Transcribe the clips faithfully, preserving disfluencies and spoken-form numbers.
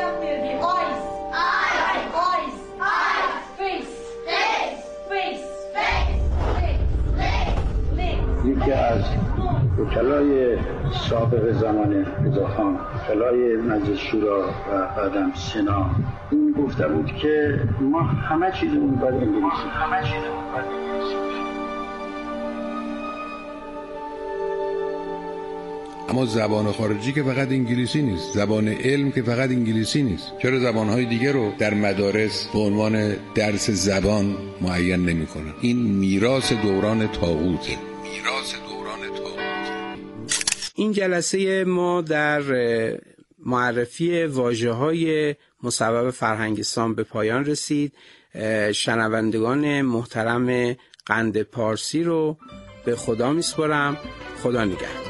یکی از وکلای سابق زمان رضاخان، وکلای مجلس شورا و بعدم سنا، این گفته بود که ما همه چیزمون باید انگلیسی همه چیزمون باید انگلیسی. اما زبان خارجی که فقط انگلیسی نیست، زبان علم که فقط انگلیسی نیست. چرا زبانهای دیگه رو در مدارس به عنوان درس زبان معین نمی‌کنن؟ این میراث دوران طاغوته. میراث دوران طاغوت. این جلسه ما در معرفی واژه‌های مصوب فرهنگستان به پایان رسید. شنوندگان محترم قند پارسی رو به خدا میسپارم. خدا نگهدار.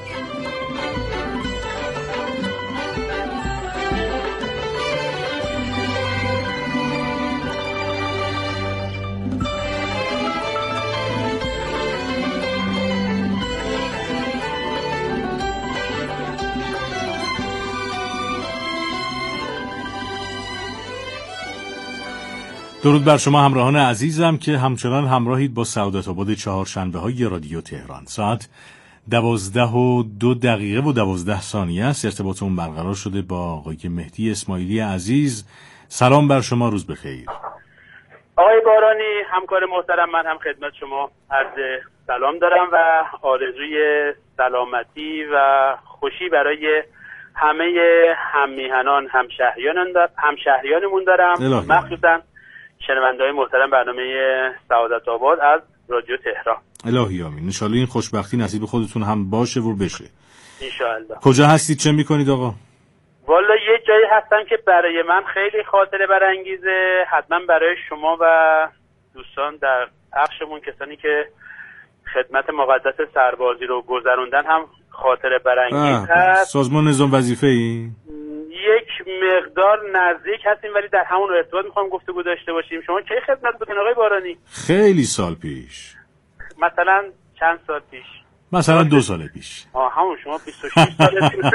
درود بر شما همراهان عزیزم که همچنان همراهید با سعادت آباد چهارشنبه های رادیو تهران. ساعت دوازده و دو دقیقه و دوازده ثانیه است. ارتباطمون برقرار شده با آقای مهدی اسماعیلی عزیز. سلام بر شما، روز بخیر. آقای بارانی، همکار محترم، من هم خدمت شما عرض سلام دارم و آرزوی سلامتی و خوشی برای همه هممیهنان همشهریان همشهریانمون دارم، مخصوصا شنونده‌های محترم برنامه سعادت آباد از رادیو تهران. الهی آمین. ان شاءالله این خوشبختی نصیب خودتون هم باشه و بشه. ان شاءالله. کجا هستید؟ چه میکنید آقا؟ والا یه جایی هستم که برای من خیلی خاطره برانگیزه، حتما برای شما و دوستان در بخشمون کسانی که خدمت مقدس سربازی رو گذروندن هم خاطره برانگیز هست. سازمان نظام وظیفه‌ای؟ یک مقدار نزدیک هستیم ولی در همون ارتباط میخوام گفتگو داشته باشیم. شما کی خدمت بودین آقای بارانی؟ خیلی سال پیش. مثلا چند سال پیش؟ مثلا دو سال پیش. آه همون شما بیست و شش سال پیش.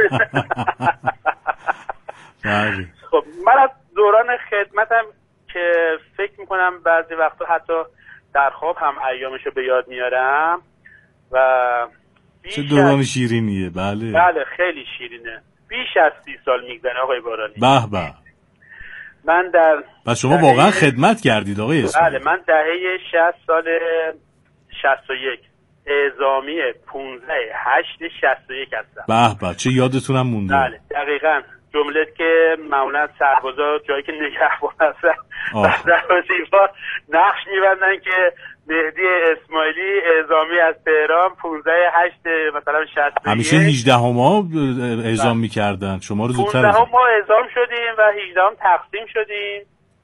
بله. خب من از دوران خدمتم که فکر میکنم بعضی وقتا حتی در خواب هم ایامشو به یاد میارم و چه دوران شیرینیه. بله بله خیلی شیرینه. بیش از سی سال میگذره آقای بارانی. به به. من در پس شما واقعا خدمت کردید آقای اسماعیلی. بله من دهه شصت سال شصت و یک اعزامی پانزده هشت شصت و یک هستم. به به چه یادتونم مونده. بله دقیقاً جمله که معمولا سربازا جایی که نگهبان هستن در وظیفه نقش میبندن که مهدی اسماعیلی اعزامی از تهران پانزده هشت مثلا شصت و یک. همیشه هجده ها اعزام میکردن، شما رو زودتر پانزده ما اعزام شدیم و هجده هم تقسیم شدیم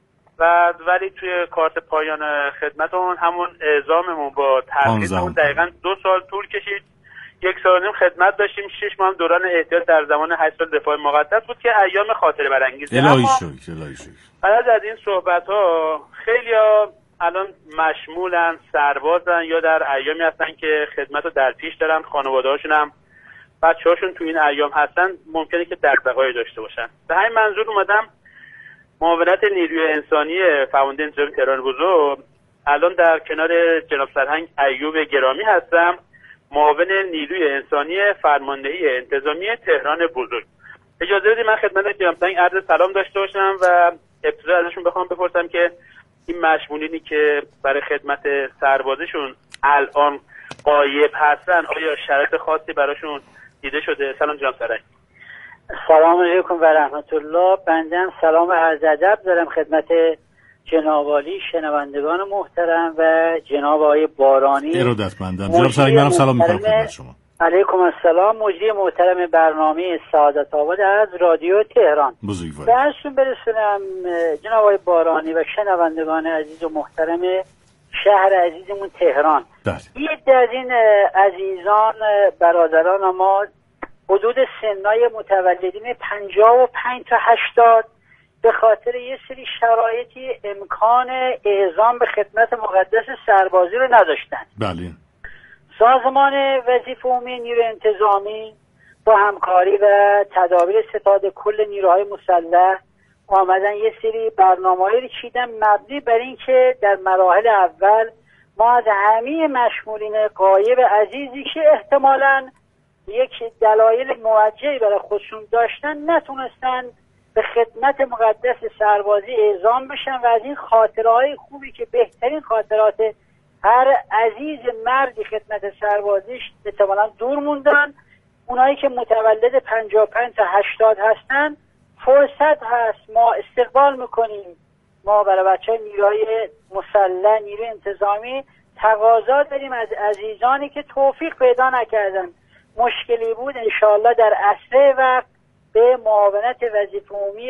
و ولی توی کارت پایان خدمتمون همون اعزاممون با تقسیممون دقیقاً دو سال طول کشید. یک سال و نیم خدمت داشتیم، شش ماه هم دوران احتیاط در زمان هشت سال دفاع مقدس بود که ایام خاطره برانگیزه. الهی شکر الهی شکر. بعد از این صحبت ها خیلی‌ها الان مشمولن، سربازن یا در ایامی هستن که خدمت رو در پیش دارن، خانواده هاشون هم بچه هاشون تو این ایام هستن، ممکنه که دغدغه‌ای داشته باشن. به همین منظور اومدم معاونت نیروی انسانی فوانده انتظامی تهران بزرگ، الان در کنار جناب سرهنگ ایوب گرامی هستم، معاون نیروی انسانی فرماندهی انتظامی تهران بزرگ. اجازه بدید من خدمت جناب سرهنگ عرض سلام داشته باشم و ابتدا ازشون بخوام بپرسم که این مشمولینی که برای خدمت سربازیشون الان غایب هستن آیا شرایط خاصی براشون دیده شده؟ سلام جناب سرهنگ. سلام علیکم و رحمت الله. بنده سلام و عرض ادب دارم خدمت جناب عالی شنوندگان محترم و جناب آقای بارانی. ارادتمندم. جناب سرهنگ منم سلام میکنم خدمت شما. علیکم السلام. مجری محترم برنامه سعادت آباد از رادیو تهران. بزرگوار. درشون برسونم جناب آقای بارانی و شنوندگان عزیز و محترم شهر عزیزمون تهران. یه از این عزیزان برادران ما حدود سنای متولدین پنجاه و پنج تا هشتاد به خاطر یه سری شرایطی امکان اعزام به خدمت مقدس سربازی رو نداشتن. بله. سازمان وظیفه عمومی نیروی انتظامی با همکاری و تدابیر ستاد کل نیروهای مسلح آمدن یه سری برنامه‌ای رو چیدن مبنی بر این که در مراحل اول ما از همه مشمولین غایب عزیزی که احتمالاً یک دلایل موجهی برای خودشون داشتن نتونستن به خدمت مقدس سربازی اعزام بشن و از این خاطرهای خوبی که بهترین خاطرات هر عزیز مردی خدمت سربازیش احتمالاً دور موندن. اونایی که متولد پنجاه و پنج تا هشتاد هستن فرصت هست، ما استقبال میکنیم. ما برای بچه های نیروهای مسلح، نیروی انتظامی تقاضا داریم از عزیزانی که توفیق پیدا نکردن، مشکلی بود انشاءالله در اسرع وقت به معاونت وظیفه عمومی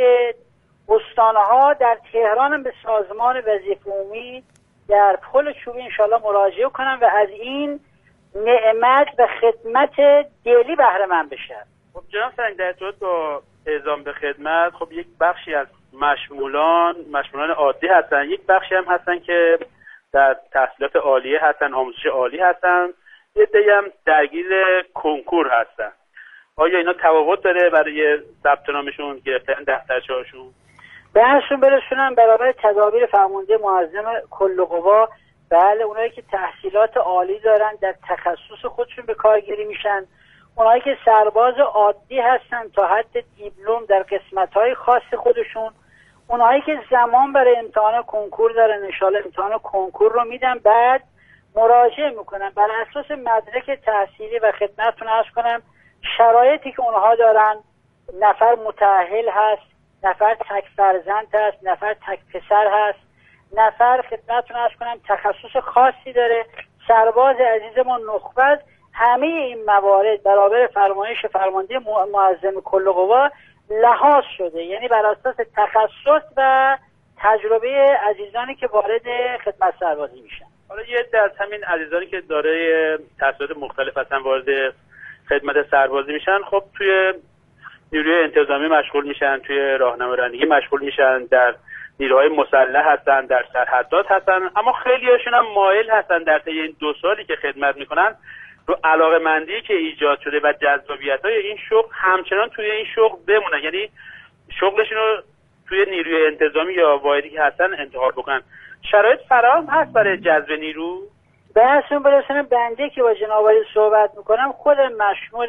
استانها در تهران به سازمان وظیفه عمومی در پل چوبی انشاءالله مراجعه کنم و از این نعمت و خدمت دلی بهره مند بشن. خب جناب سنگ، در ارتباط با اعزام به خدمت، خب یک بخشی از مشمولان مشمولان عادی هستن، یک بخشی هم هستن که در تحصیلات عالیه هستن، آموزش عالی هستن، یه عده‌ای هم درگیر کنکور هستن. آیا اینا تفاوت داره برای ثبت نامشون، گرفتن دفترچه‌هاشون؟ بهشون برسونم برابر تدابیر فرمانده معظم کل قوا. بله، اونایی که تحصیلات عالی دارن در تخصص خودشون به کارگیری میشن، اونایی که سرباز عادی هستن تا حد دیپلم در قسمت‌های خاص خودشون، اونایی که زمان برای امتحان کنکور دارن انشالله امتحان کنکور رو میدن، بعد مراجعه میکنن بر اساس مدرک تحصیلی و خدمتتون عرض کنم شرایطی که اونها دارن. نفر متأهل هست، نفر تک فرزند هست، نفر تک پسر هست، نفر خدمتتون عرض کنم تخصص خاصی داره، سرباز عزیزمون نخبه. همه این موارد برابر فرمایش فرمانده معظم کل قوا لحاظ شده، یعنی بر اساس تخصص و تجربه عزیزانی که وارد خدمت سربازی میشن. حالا یه عده از همین عزیزانی که دارای تحصیلات مختلف هستن وارد خدمت سربازی میشن، خب توی نیروی انتظامی مشغول میشن، توی راهنمایی رانندگی مشغول میشن، در نیروهای مسلح هستن، در سرحدات هستن، اما خیلی هاشون هم مایل هستن در طی این دو سالی که خدمت میکنن رو علاقه‌مندی که ایجاد شده و جذابیت‌های این شغل همچنان توی این شغل بمونن، یعنی شغلشون رو توی نیروی انتظامی یا واحدی که هستن انتخاب بکنن. شرایط فراهم هست برای جذب نیرو؟ بحثون برسنه بنده که با جناب عالی صحبت میکنم خودم مشمول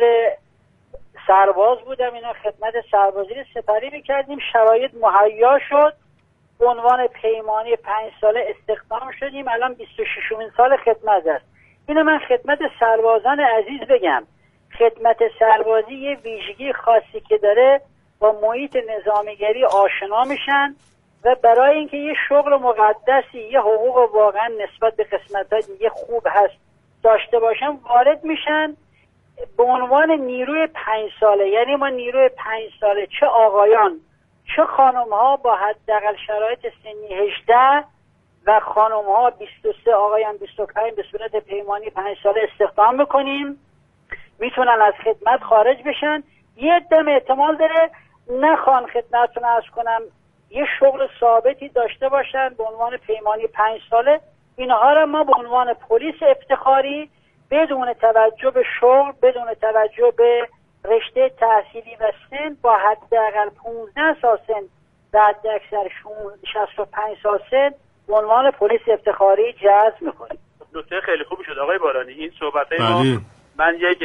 سرباز بودم، اینا خدمت سربازی رو سپری میکردیم، شرایط مهیا شد، به عنوان پیمانی پنج ساله استخدام شدیم، الان بیست و ششمین سال خدمت است. اینو من خدمت سربازان عزیز بگم، خدمت سربازی یه ویژگی خاصی که داره، با محیط نظامیگری آشنا میشن و برای اینکه یه شغل مقدسی، یه حقوق واقعا نسبت به قسمت‌های دیگه خوب هست داشته باشن، وارد میشن به عنوان نیروی پنج ساله. یعنی ما نیروی پنج ساله چه آقایان چه خانم ها با حداقل شرایط سنی هجده و خانم ها بیست و سه، آقایان بیست و پنج به صورت پیمانی پنج ساله استخدام بکنیم، میتونن از خدمت خارج بشن. یه عده احتمال داره نخوان خدمتتون عرض کنم یه شغل ثابتی داشته باشن به عنوان پیمانی پنج ساله. اینها را ما به عنوان پلیس افتخاری بدون توجه به شغل، بدون توجه به رشته تحصیلی و سن، با حداقل پانزده سال سن و حداکثر شصت و پنج سال سن به عنوان پلیس افتخاری جذب میکنیم. نکته خیلی خوبی شد آقای بارانی این صحبت‌های ما. من یک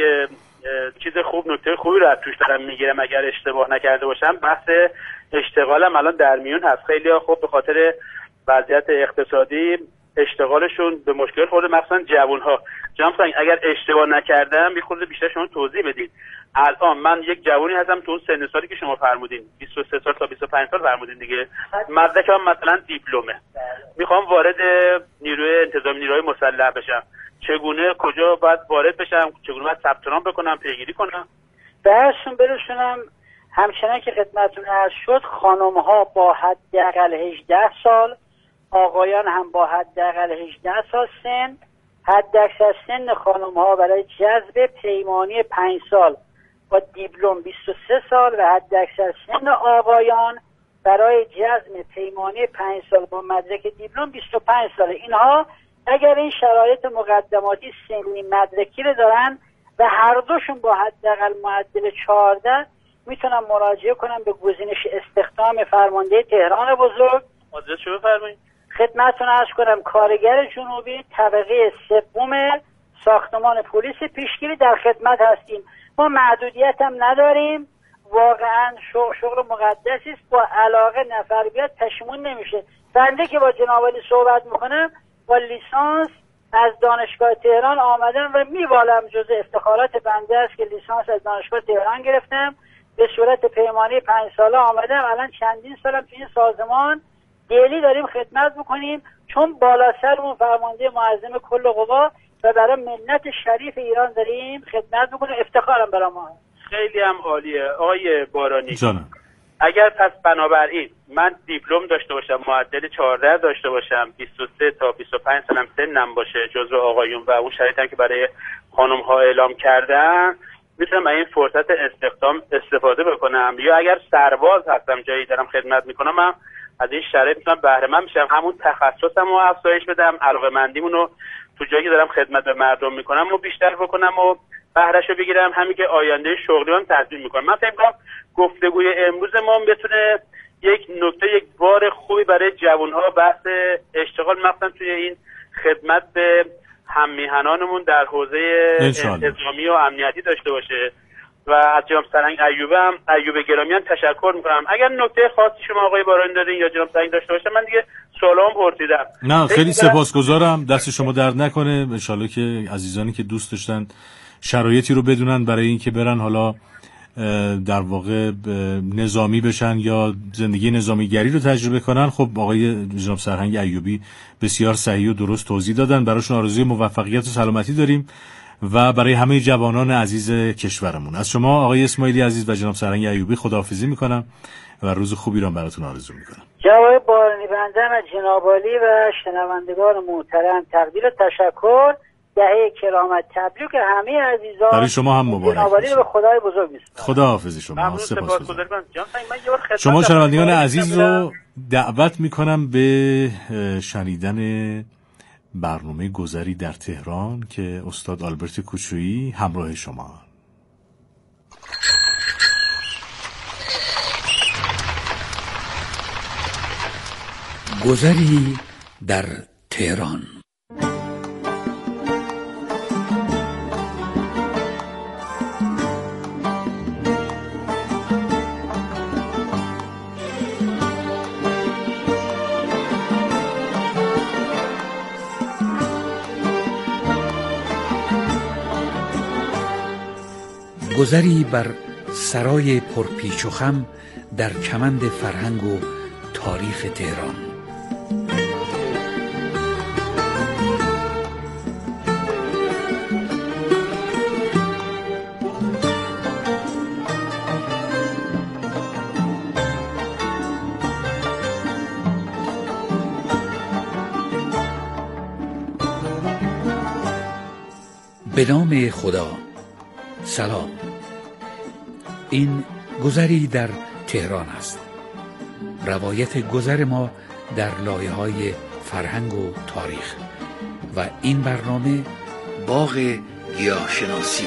چیز خوب، نکته خوبی رو از توش دارم میگیرم اگر اشتباه نکرده باشم. بحث اشتغالم الان در میون هست. خیلی‌ها خب به خاطر وضعیت اقتصادی اشتغالشون به مشکل خورده، مخصوصا جوان‌ها. جناب سنگ اگر اشتباه نکردم یه خورده بیشتر شما توضیح بدید. الان من یک جوانی هستم تو اون سن سالی که شما فرمودین، بیست و سه سال تا بیست و پنج سال فرمودین دیگه، مدرکم مثلا دیپلمه، میخوام وارد نیروی انتظامی، نیروی مسلح بشم، چگونه کجا باید وارد بشم، چگونه باید ثبت نام بکنم، پیگیری کنم؟ بهشون برسونم. همچنان که خدمتتون عرض شد، خانم ها با حداقل هجده سال، آقایان هم با حداقل هجده سال سن. حداکثر سن خانم ها برای جذب پیمانی پنج سال با دیپلم بیست و سه سال و حداکثر سن آقایان برای جذب پیمانی پنج سال با مدرک دیپلم بیست و پنج سال. اینها اگر این شرایط مقدماتی سنی مدرکی رو دارن و هر دوشون با حداقل معدل چهارده، میتونن مراجعه کنن به گزینش استخدام نام فرمانده تهران بزرگ. آدرس شو بفرمایید. خدمتتون عرض کنم کارگر جنوبی طبقه سوم ساختمان پلیس پیشگیری در خدمت هستیم. ما محدودیت هم نداریم، واقعا شغل مقدسی است، با علاقه نفر بیاد پشیمون نمیشه. بنده که با جناب عالی صحبت میکنم با لیسانس از دانشگاه تهران آمدم و میوالم، جز افتخارات بنده است که لیسانس از دانشگاه تهران گرفتم، به صورت پیمانی پنج ساله آمدم. الان چندین سالم توی این سازمان دیلی داریم خدمت میکنیم، چون بالا سرمون فرمانده معظم کل قوا و برای ملت شریف ایران داریم خدمت میکنیم. افتخارم برای ما. خیلی هم عالیه آقای بارانی جانم. اگر پس بنابراین من دیپلم داشته باشم، معدل چهارده داشته باشم، بیست و سه تا بیست و پنج سالم سنم باشه جزو آقایون و اون شرایطی هم که برای خانم ها اعلام کردن، میتونم این فرصت استخدام استفاده بکنم. یا اگر سرباز هستم جایی دارم خدمت میکنم، من از این شرایط میتونم بهره مند بشم، همون تخصصم رو افزایش بدم، علاقه‌مندیمون رو تو جایی که دارم خدمت به مردم میکنم و بیشتر بکنم و بهرهشو بگیرم، همین که آینده شغلی هم تضمین میکنم. من فکر میکنم گفتگوی امروز ما بتونه یک نکته، یک بار خوبی برای جوانها بحث اشتغال مثلا توی این خدمت به هممیهنانمون در حوزه انتظامی و امنیتی داشته باشه. و از جناب سرهنگ ایوب هم ایوب گرامی هم تشکر میکنم. اگر نکته خاصی شما آقای بارانی دارین یا جناب سرهنگ داشته باشه، من دیگه سوالام پرسیدم. نه خیلی سپاسگزارم، دست شما درد نکنه. ان شاءالله که عزیزانی که دوست داشتن شرایطی رو بدونن برای اینکه برن حالا در واقع نظامی بشن یا زندگی نظامیگری رو تجربه کنن، خب آقای جناب سرهنگ ایوبی بسیار صحیح و درست توضیح دادن. براشون آرزوی موفقیت و سلامتی داریم و برای همه جوانان عزیز کشورمون. از شما آقای اسماعیلی عزیز و جناب سرهنگ ایوبی خداحافظی میکنم و روز خوبی رو براتون آرزو میکنم. جواب بارانی بنده از جناب عالی و شنوندگان محترم تقدیر و تشکر، دهه کرامت تبریک همه عزیزان. برای شما هم مبارک. جناب عالی به خدای بزرگ میسپارم. خداحافظ شما. سپاسگزارم. شما شنوندگان عزیز رو دعوت میکنم به شنیدن برنامه گذری در تهران که استاد آلبرت کوچویی همراه شما. گذری در تهران. گذری بر سرای پرپیچ و خم در کمند فرهنگ و تاریخ تهران. به نام خدا. سلام. این گذری در تهران است. روایت گذر ما در لایه‌های فرهنگ و تاریخ و این برنامه باغ گیاهشناسی.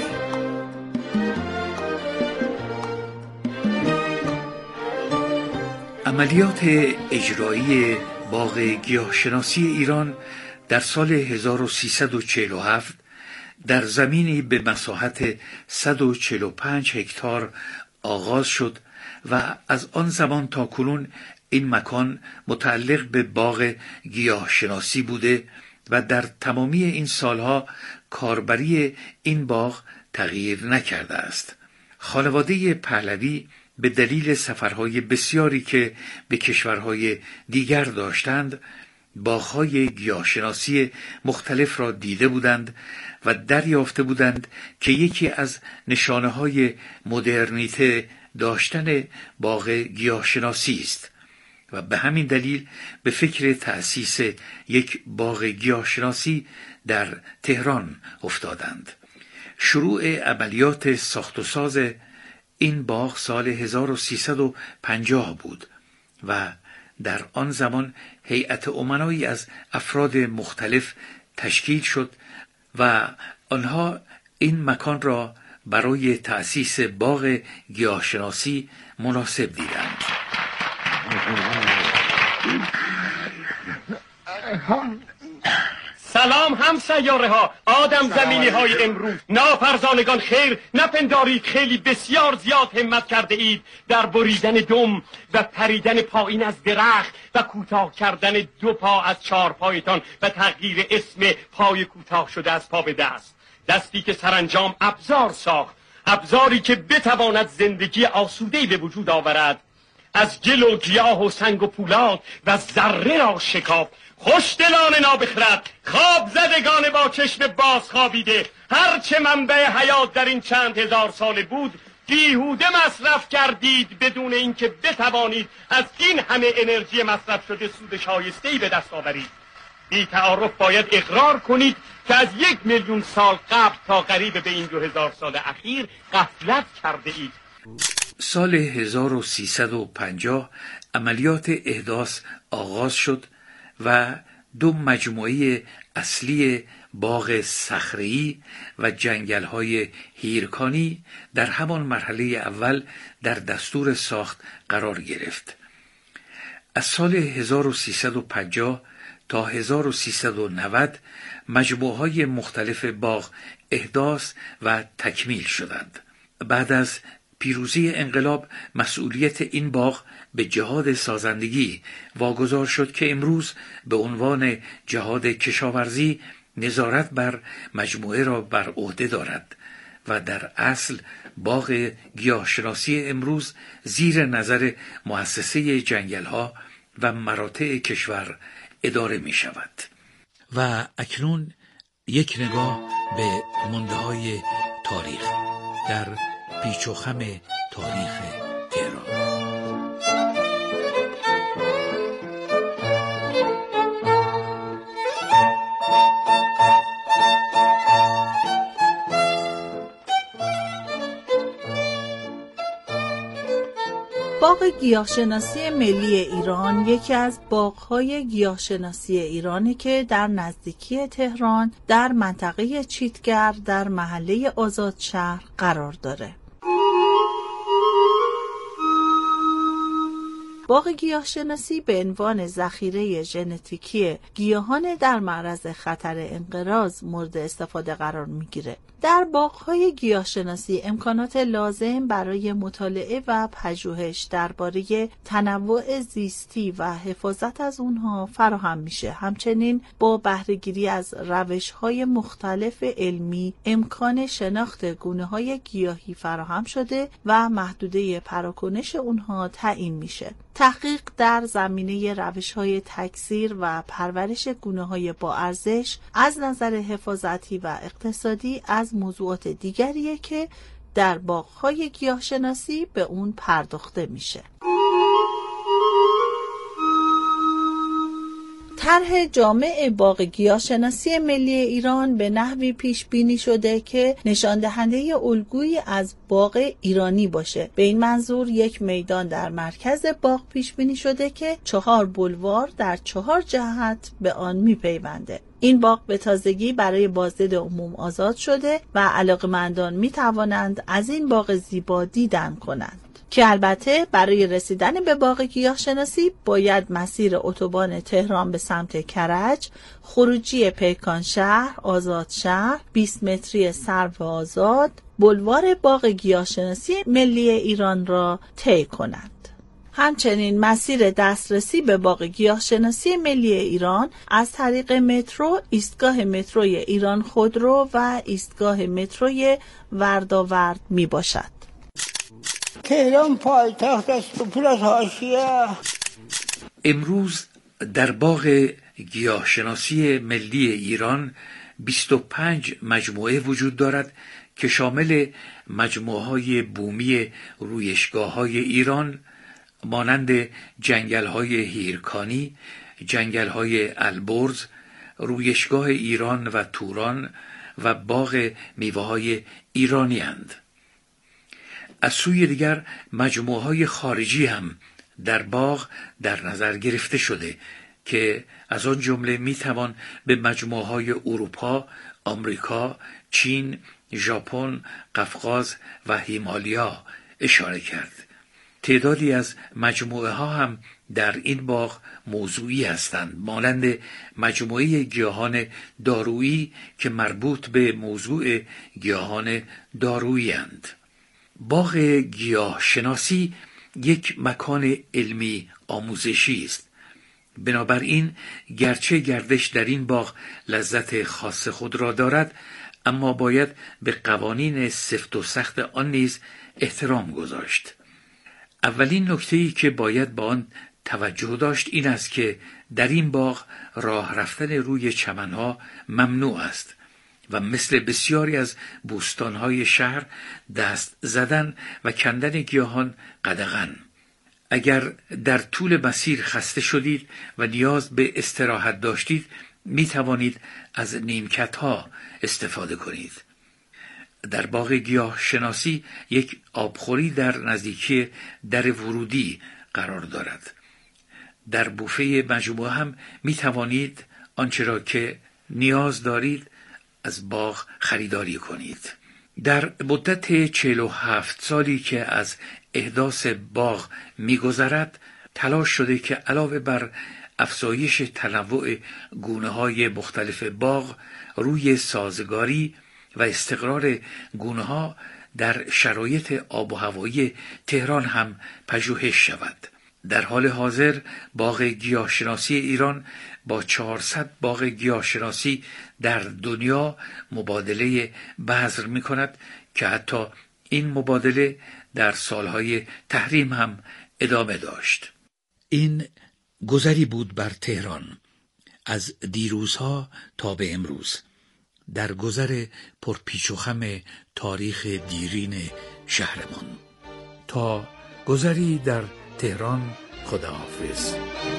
عملیات اجرایی باغ گیاهشناسی ایران در سال هزار و سیصد و چهل و هفت در زمینی به مساحت صد و چهل و پنج هکتار آغاز شد و از آن زمان تا کنون این مکان متعلق به باغ گیاهشناسی بوده و در تمامی این سالها کاربری این باغ تغییر نکرده است. خانواده پهلوی به دلیل سفرهای بسیاری که به کشورهای دیگر داشتند، باغ‌های گیاهشناسی مختلف را دیده بودند و دریافته بودند که یکی از نشانه‌های مدرنیته داشتن باغ گیاهشناسی است و به همین دلیل به فکر تأسیس یک باغ گیاهشناسی در تهران افتادند. شروع عملیات ساخت و ساز این باغ سال هزار و سیصد و پنجاه بود و در آن زمان هیئت امنایی از افراد مختلف تشکیل شد و آنها این مکان را برای تأسیس باغ گیاهشناسی مناسب دیدند. سلام هم سیاره ها، آدم زمینی های امروز، نافرزانگان خیر، نپندارید خیلی بسیار زیاد همت کرده اید در بریدن دم و پریدن پایین از درخت و کوتاه کردن دو پا از چهار پایتان و تغییر اسم پای کوتاه شده از پا به دست. دستی که سرانجام ابزار ساخت، ابزاری که بتواند زندگی آسوده‌ای به وجود آورد، از گل و گیاه و سنگ و پولاد و ذره را شکافت. خوشدلان نابخرد، خواب زدگان با چشم باز خوابیده، هرچه منبع حیات در این چند هزار ساله بود بیهوده مصرف کردید بدون اینکه بتوانید از این همه انرژی مصرف شده سود شایسته‌ای به دست آورید. بی تعارف باید اقرار کنید که از یک میلیون سال قبل تا قریب به این دو هزار سال اخیر غفلت کرده اید. سال هزار و سیصد و پنجاه عملیات احداث آغاز شد و دو مجموعه اصلی باغ صخره‌ای و جنگل‌های هیرکانی در همان مرحله اول در دستور ساخت قرار گرفت. از سال هزار و سیصد و پنجاه تا هزار و سیصد و نود مجموعه‌های مختلف باغ احداث و تکمیل شدند. بعد از پیروزی انقلاب مسئولیت این باغ به جهاد سازندگی واگذار شد که امروز به عنوان جهاد کشاورزی نظارت بر مجموعه را بر عهده دارد و در اصل باغ گیاهشناسی امروز زیر نظر مؤسسه جنگل‌ها و مراتع کشور اداره می شود. و اکنون یک نگاه به مانده‌های تاریخ در پیچ و خم تاریخ تهران. باغ گیاهشناسی ملی ایران یکی از باغ‌های گیاهشناسی ایرانه که در نزدیکی تهران در منطقه چیتگر در محله آزادشهر قرار داره. باغ گیاهشناسی به عنوان ذخیره ژنتیکی گیاهان در معرض خطر انقراض مورد استفاده قرار میگیره. در باغ‌های گیاهشناسی امکانات لازم برای مطالعه و پژوهش درباره تنوع زیستی و حفاظت از اونها فراهم میشه. همچنین با بهره‌گیری از روش‌های مختلف علمی امکان شناخت گونه‌های گیاهی فراهم شده و محدوده پراکنش اونها تعیین میشه. تحقیق در زمینه روش‌های تکثیر و پرورش گونه‌های با ارزش از نظر حفاظتی و اقتصادی از موضوعات دیگریه که در باغ‌های گیاهشناسی به اون پرداخته میشه. طرح جامع باغ گیاهشناسی ملی ایران به نحوی پیش بینی شده که نشان دهنده الگویی از باغ ایرانی باشه. به این منظور یک میدان در مرکز باغ پیش بینی شده که چهار بولوار در چهار جهت به آن میپیونده. این باغ به تازگی برای بازدید عموم آزاد شده و علاقه‌مندان میتوانند از این باغ زیبا دیدن کنند. که البته برای رسیدن به باغ گیاهشناسی باید مسیر اتوبان تهران به سمت کرج، خروجی پیکان شهر، آزاد شهر، بیست متری سرو آزاد، بولوار باغ گیاهشناسی ملی ایران را طی کنند. همچنین مسیر دسترسی به باغ گیاهشناسی ملی ایران از طریق مترو، ایستگاه متروی ایران خودرو و ایستگاه متروی ورداورد می باشد. تهران پایتخت است و پر از حاشیه. امروز در باغ گیاهشناسی ملی ایران بیست و پنج مجموعه وجود دارد که شامل مجموعه‌های بومی رویشگاه‌های ایران مانند جنگل‌های هیرکانی، جنگل‌های البرز، رویشگاه ایران و توران و باغ میوه‌های ایرانی اند. از سوی دیگر مجموعه‌های خارجی هم در باغ در نظر گرفته شده که از آن جمله میتوان به مجموعه‌های اروپا، آمریکا، چین، ژاپن، قفقاز و هیمالیا اشاره کرد. تعدادی از مجموعه ها هم در این باغ موضوعی هستند، مانند مجموعه گیاهان دارویی که مربوط به موضوع گیاهان دارویی اند. باغ گیاه شناسی یک مکان علمی آموزشی است. بنابراین گرچه گردش در این باغ لذت خاص خود را دارد، اما باید به قوانین سفت و سخت آن نیز احترام گذاشت. اولین نکته‌ای که باید با آن توجه داشت این است که در این باغ راه رفتن روی چمنها ممنوع است و مثل بسیاری از بوستانهای شهر دست زدن و کندن گیاهان قدغن. اگر در طول مسیر خسته شدید و نیاز به استراحت داشتید، می توانید از نیمکت ها استفاده کنید. در باغ گیاه شناسی یک آبخوری در نزدیکی در ورودی قرار دارد. در بوفه مجموعه هم می توانید آنچه را که نیاز دارید از باغ خریداری کنید. در مدت چهل و هفت سالی که از احداث باغ می‌گذرد، تلاش شده که علاوه بر افزایش تنوع گونه‌های مختلف باغ، روی سازگاری و استقرار گونه‌ها در شرایط آب و هوایی تهران هم پژوهش شود. در حال حاضر باغ گیاهشناسی ایران با چهارصد باغ گیاهشناسی در دنیا مبادله بذر می کند که حتی این مبادله در سالهای تحریم هم ادامه داشت. این گذری بود بر تهران از دیروزها تا به امروز، در گذر پرپیچ و خم تاریخ دیرین شهرمان. تا گذری در تهران، خداحافظ.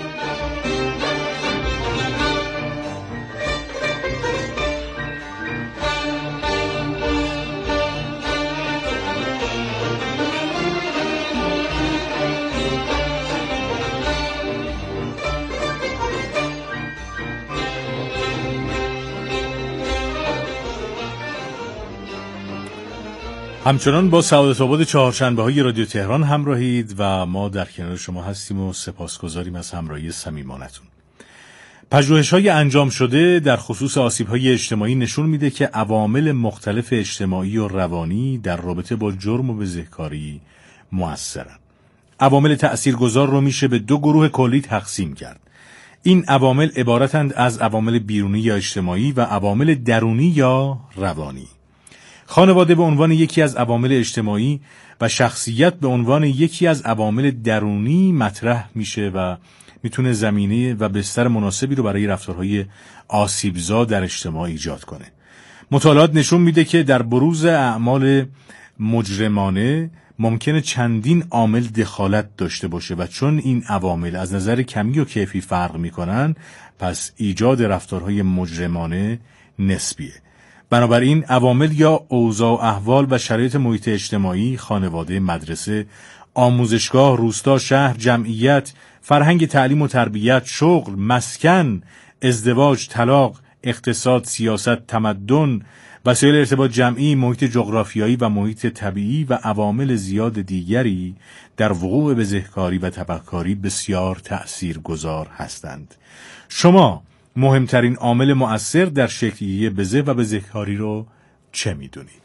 همچنان با سعادت آباد چهارشنبه های رادیو تهران همراهید و ما در کنار شما هستیم و سپاسگزاریم از همراهی صمیمانتون. پژوهش‌های انجام شده در خصوص آسیب‌های اجتماعی نشون میده که عوامل مختلف اجتماعی و روانی در رابطه با جرم و بزهکاری مؤثرن. عوامل تأثیرگذار رو میشه به دو گروه کلی تقسیم کرد. این عوامل عبارتند از عوامل بیرونی یا اجتماعی و عوامل درونی یا روانی. خانواده به عنوان یکی از عوامل اجتماعی و شخصیت به عنوان یکی از عوامل درونی مطرح میشه و میتونه زمینه و بستر مناسبی رو برای رفتارهای آسیبزا در اجتماع ایجاد کنه. مطالعات نشون میده که در بروز اعمال مجرمانه ممکنه چندین عامل دخالت داشته باشه و چون این عوامل از نظر کمی و کیفی فرق میکنن، پس ایجاد رفتارهای مجرمانه نسبیه. بنابراین عوامل یا اوضاع احوال و شرایط محیط اجتماعی، خانواده، مدرسه، آموزشگاه، روستا، شهر، جمعیت، فرهنگ تعلیم و تربیت، شغل، مسکن، ازدواج، طلاق، اقتصاد، سیاست، تمدن، وسایل ارتباط جمعی، محیط جغرافیایی و محیط طبیعی و عوامل زیاد دیگری در وقوع بزهکاری و تبهکاری بسیار تأثیرگذار هستند. شما مهمترین عامل مؤثر در شکل‌گیری بزه و بزهکاری رو چه می‌دونید؟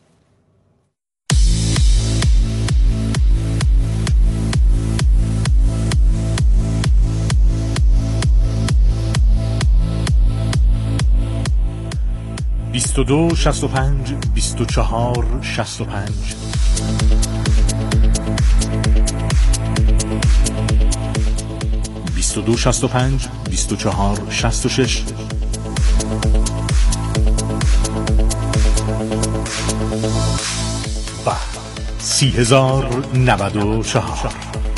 بیست و دو شصت و پنج بیست و چهار شصت و پنج بیست و دو شصت و پنج بیست و چهار شصت و شش و سی هزار نود و چهار.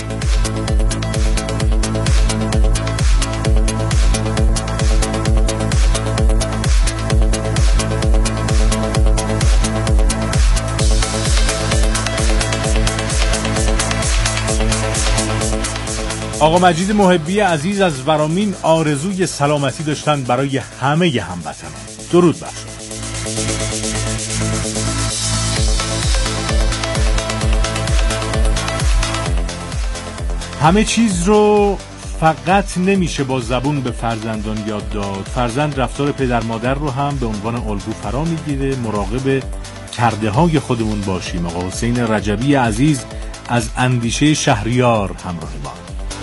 آقا مجید محبی عزیز از ورامین آرزوی سلامتی داشتن برای همه هموطنان. درود بر شما. همه چیز رو فقط نمیشه با زبون به فرزندان یاد داد. فرزند رفتار پدر مادر رو هم به عنوان الگو فرا میگیره. مراقب کرده های خودمون باشیم. آقا حسین رجبی عزیز از اندیشه شهریار همراه ما.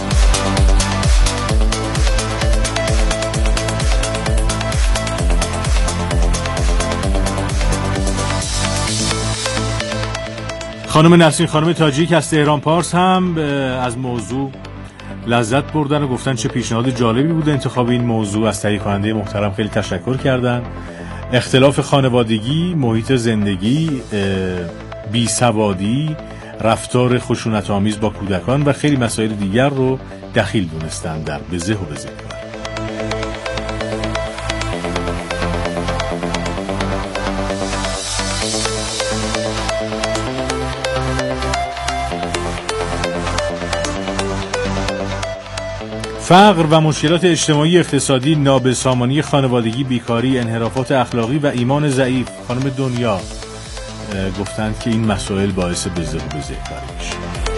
خانم نسرین خانم تاجیک از تهران پارس هم از موضوع لذت بردن و گفتن چه پیشنهاد جالبی بوده انتخاب این موضوع. از تهیه کننده محترم خیلی تشکر کردن. اختلاف خانوادگی، محیط زندگی، بیسوادی، رفتار خشونت‌آمیز با کودکان و خیلی مسائل دیگر رو دخیل دونستن در بزه و بزه. فقر و مشکلات اجتماعی اقتصادی، نابسامانی خانوادگی، بیکاری، انحرافات اخلاقی و ایمان ضعیف. خانم دنیا گفتند که این مسائل باعث بزه و بزه کاری میشه.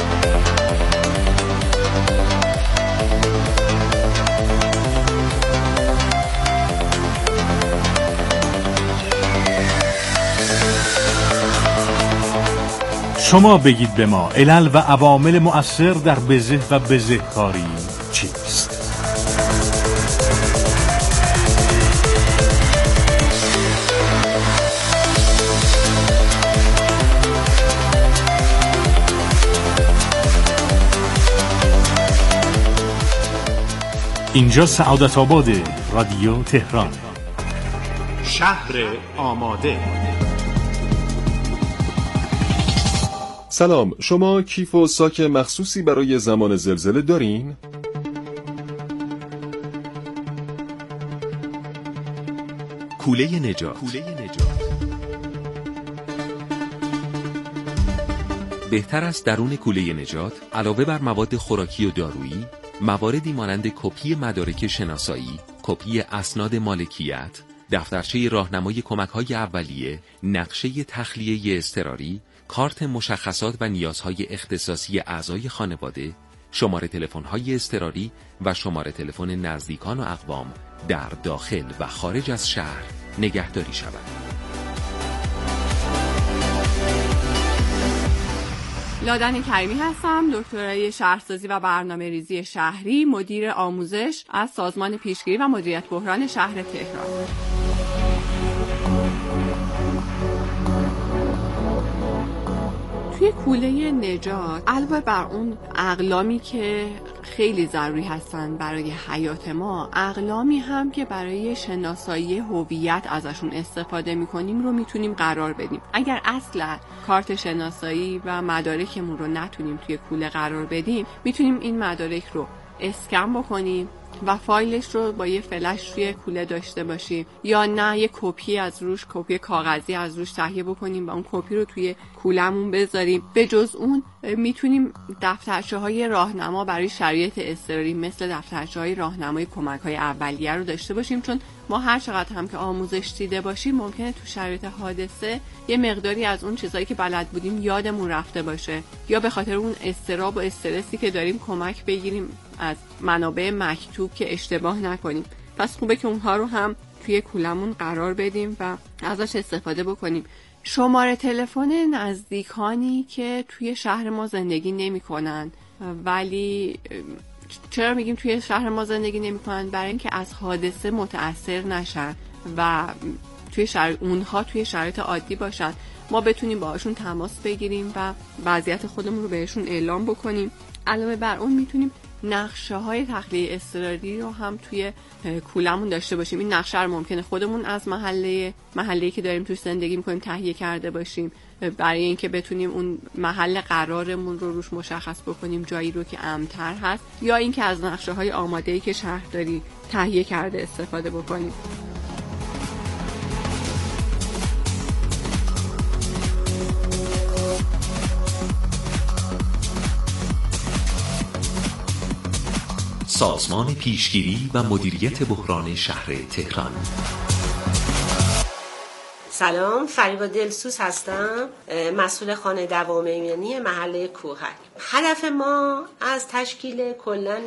شما بگید به ما علل و عوامل مؤثر در بزه و بزه کاری چیست؟ اینجا سعادت آباد رادیو تهران، شهر آماده. سلام، شما کیف و ساک مخصوصی برای زمان زلزله دارین؟ کوله نجات. بهتر است درون کوله نجات علاوه بر مواد خوراکی و دارویی، مواردی مانند کپی مدارک شناسایی، کپی اسناد مالکیت، دفترچه راهنمای کمک‌های اولیه، نقشه تخلیه اضطراری، کارت مشخصات و نیازهای اختصاصی اعضای خانواده، شماره تلفن‌های اضطراری و شماره تلفن نزدیکان و اقوام در داخل و خارج از شهر نگهداری شود. لادن کریمی هستم، دکترای شهرسازی و برنامه ریزی شهری، مدیر آموزش از سازمان پیشگیری و مدیریت بحران شهر تهران. توی کوله نجات علاوه بر اون اقلامی که خیلی ضروری هستن برای حیات ما، اقلامی هم که برای شناسایی هویت ازشون استفاده میکنیم رو میتونیم قرار بدیم. اگر اصلا کارت شناسایی و مدارکمون رو نتونیم توی کوله قرار بدیم، میتونیم این مدارک رو اسکن بکنیم و فایلش رو با یه فلش توی کوله داشته باشیم، یا نه یه کپی از روش، کپی کاغذی از روش تهیه بکنیم و اون کپی رو توی کولمون بذاریم. به جز اون میتونیم دفترچه های راهنما برای شرایط اضطراری مثل دفترچه های راهنمای کمک های اولیه رو داشته باشیم، چون ما هر چقدر هم که آموزش دیده باشیم ممکنه تو شرایط حادثه یه مقداری از اون چیزایی که بلد بودیم یادمون رفته باشه، یا به خاطر اون اضطراب و استرسی که داریم کمک بگیریم از منابع مکتوب که اشتباه نکنیم. پس خوبه که اونها رو هم توی کولمون قرار بدیم و ازش استفاده بکنیم. شماره تلفن نزدیکانی که توی شهر ما زندگی نمی‌کنن، ولی چرا میگیم توی شهر ما زندگی نمی‌کنن؟ برای اینکه از حادثه متأثر نشن و توی شهر اونها توی شرایط عادی باشن، ما بتونیم باهاشون تماس بگیریم و وضعیت خودمون رو بهشون اعلام بکنیم. علاوه بر اون میتونیم نقشه های تخلیه اضطراری رو هم توی کولمون داشته باشیم. این نقشه رو ممکنه خودمون از محله محله‌ای که داریم توش زندگی می‌کنیم تهیه کرده باشیم، برای اینکه بتونیم اون محل قرارمون رو روش مشخص بکنیم، جایی رو که امن‌تر هست، یا اینکه از نقشه های آماده‌ای که شهرداری تهیه کرده استفاده بکنیم. سازمان پیشگیری و مدیریت بحران شهر تهران. سلام، فریبا دلسوز هستم، مسئول خانه دوام ایمنی محله کوهک. هدف ما از تشکیل کلاً